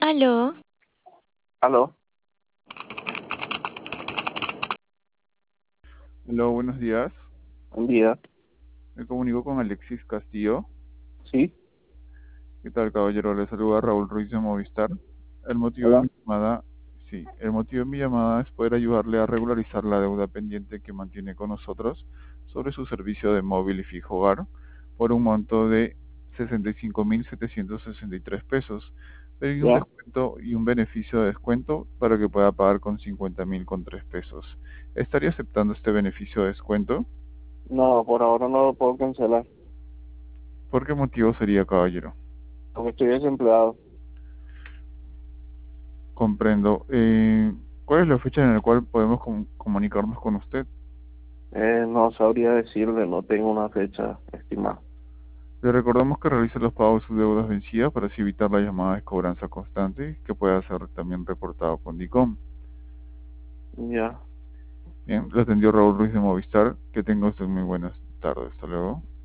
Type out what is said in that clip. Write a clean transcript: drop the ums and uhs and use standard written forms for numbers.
Aló, Aló, Hola, buenos días. buen día. Me comunico con Alexis Castillo. Sí, ¿Qué tal, caballero? Le saluda Raúl Ruiz de Movistar. El motivo de hola. mi llamada, el motivo de mi llamada es poder ayudarle a regularizar la deuda pendiente que mantiene con nosotros sobre su servicio de móvil y fijo hogar por un monto de 65.763 pesos, pero hay un Ya. descuento y un beneficio de descuento para que pueda pagar con 50.000 con 3 pesos. ¿Estaría aceptando este beneficio de descuento? No, por ahora no lo puedo cancelar, ¿Por qué motivo sería, caballero? porque estoy desempleado. Comprendo. ¿Cuál es la fecha en la cual podemos comunicarnos con usted? No sabría decirle, no tengo una fecha estimada. Le recordamos que realice los pagos de sus deudas vencidas para así evitar la llamada de cobranza constante que pueda ser también reportado con DICOM. Ya. Bien, le atendió Raúl Ruiz de Movistar. Que tenga usted muy buenas tardes. Hasta luego.